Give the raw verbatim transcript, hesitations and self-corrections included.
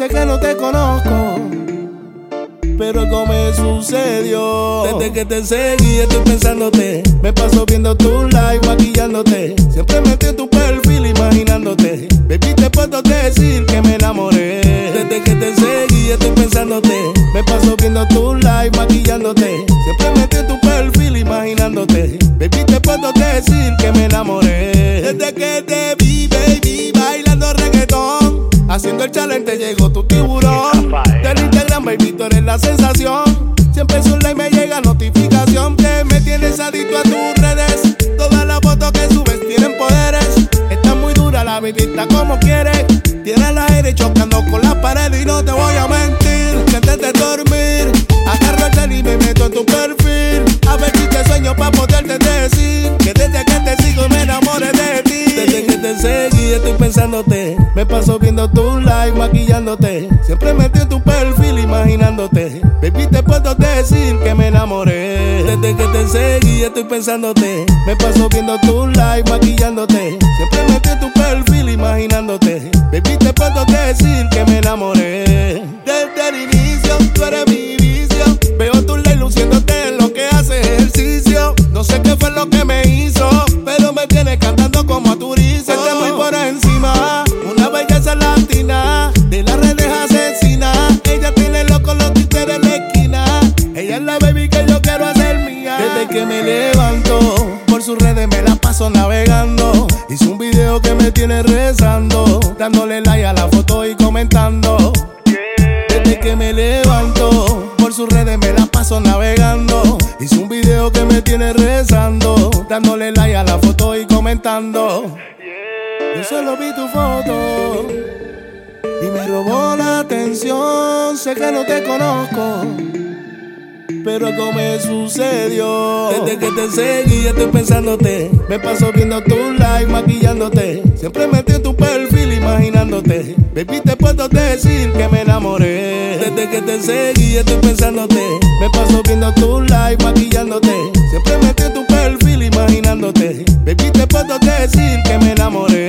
sé que no te conozco, pero algo me sucedió. Desde que te seguí estoy pensándote. Me paso viendo tu live, maquillándote. Siempre metí en tu perfil imaginándote. Baby, te puedo decir que me enamoré. Desde que te seguí estoy pensándote. Me paso viendo tu live, maquillándote. Siempre metí en tu perfil imaginándote. Baby, te puedo decir que me enamoré. Desde que te vi, baby, bailando reggaetón, haciendo el challenge llegó tu tiburón. Del Instagram, baby, tú eres la sensación. Siempre su like me llega notificación. Que me tienes adicto a tus redes. Todas las fotos que subes tienen poderes. Está muy dura la vidita como quieres. Tiene el aire chocando con la pared. Y no te voy a mentir, que antes de dormir agarro el tel y me meto en tu perfil. A ver si te sueño pa' poderte decir que desde que te sigo me enamoré de ti. Desde que te seguí estoy pensándote. Me paso viendo tu live, maquillándote. Siempre metí en tu perfil imaginándote. Baby, te puedo decir que me enamoré. Desde que te seguí estoy pensándote. Me paso viendo tu live, maquillándote. Siempre metí en tu perfil imaginándote. Baby, te puedo decir que me enamoré. Desde el inicio tú eres mi vicio. Veo tu live luciéndote en lo que haces ejercicio. No sé qué fue lo que me hizo, pero me tienes cantando como a turizo. Estás muy por encima, una belleza latina, de las redes asesina. Ella tiene loco los títeres en la esquina. Ella es la baby que yo quiero hacer mía. Desde que me levanto, por sus redes me la paso navegando. Hice un video que me tiene rezando, dándole like a la foto y comentando. Desde que me levanto, por sus redes me la paso navegando. Hice un video que me tiene rezando, dándole like a la foto y comentando. Yo solo vi tu foto y me robó la atención. Sé que no te conozco, pero algo me sucedió. Desde que te seguí estoy pensándote. Me paso viendo tu live, maquillándote. Siempre metí en tu perfil imaginándote. Baby, te puedo decir que me enamoré. Desde que te seguí estoy pensándote. Me paso viendo tu live, maquillándote. Siempre metí en tu perfil imaginándote. Baby, te puedo decir que me enamoré.